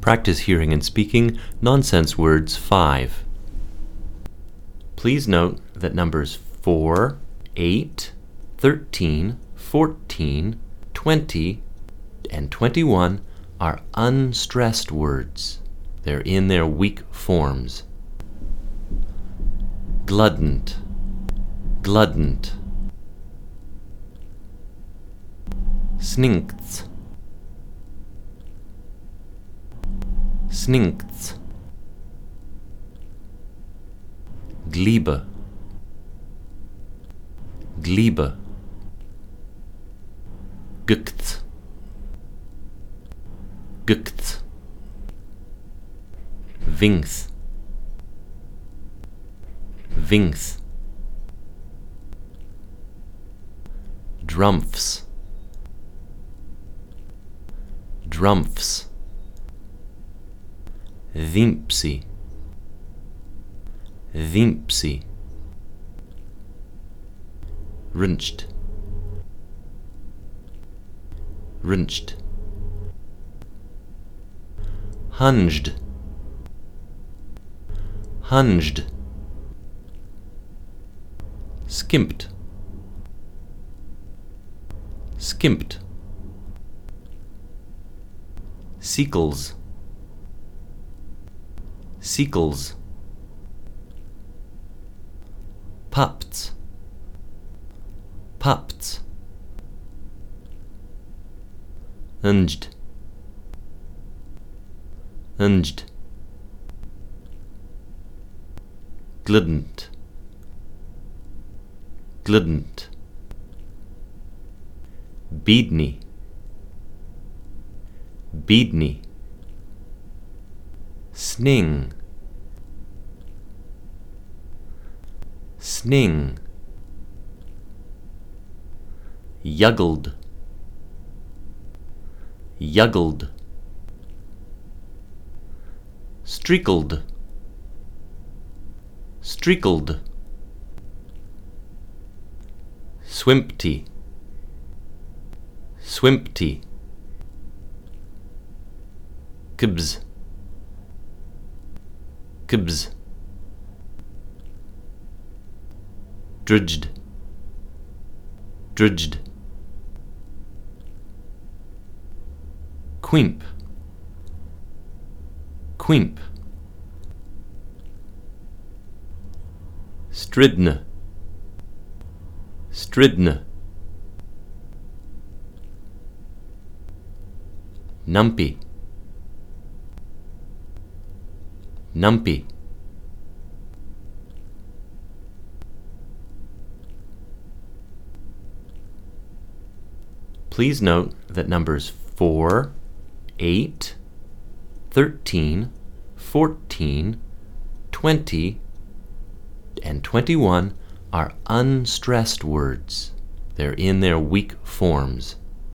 Practice hearing and speaking nonsense words 5. Please note that numbers 4, 8, 13, 14, 20, and 21 are unstressed words. They're in their weak forms. Gluddant, gluddant. Sninkts, sninkts. Gliebe, gliebe. Gukts, gukts. Vings, vings. Drumfs, drumfs. Vimpsie, vimpsie. Rinscht, rinscht. Hunged, hunged. Skimped, skimped. Sequels, sequels. Papts, papts. Unged, unged. Gluddant, gluddant. Beadney, beadney. Sning, sning. Yuggled, yuggled. Streakled, streakled. Swimpty, swimpty. Kibs, kibs. Drudged, drudged. Queemp, queemp. Stridne, stridne. Numpy, numpy. Please note that numbers 4, 8, 13, 14, 20, and 21 are unstressed words. They're in their weak forms.